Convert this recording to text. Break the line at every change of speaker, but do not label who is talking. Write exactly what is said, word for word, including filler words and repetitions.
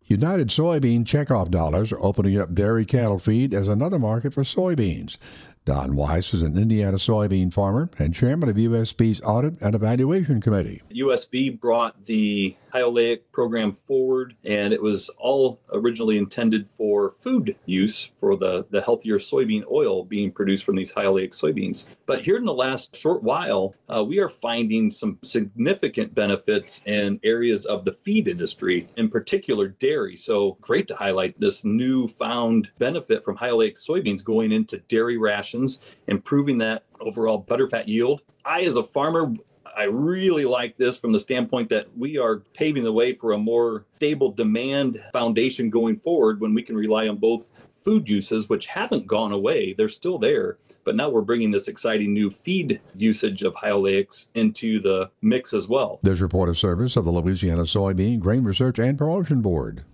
United Soybean checkoff dollars are opening up dairy cattle feed as another market for soybeans. Don Weiss is an Indiana soybean farmer and chairman of U S B's Audit and Evaluation Committee.
U S B brought the Hyoleic program forward, and it was all originally intended for food use for the, the healthier soybean oil being produced from these Hyoleic soybeans. But here in the last short while, uh, we are finding some significant benefits in areas of the feed industry, in particular dairy. So great to highlight this newfound benefit from Hyoleic soybeans going into dairy rations, improving that overall butterfat yield. I, as a farmer, I really like this from the standpoint that we are paving the way for a more stable demand foundation going forward when we can rely on both food uses, which haven't gone away. They're still there. But now we're bringing this exciting new feed usage of Hyoleics into the mix as well.
This report is service of the Louisiana Soybean Grain Research and Promotion Board.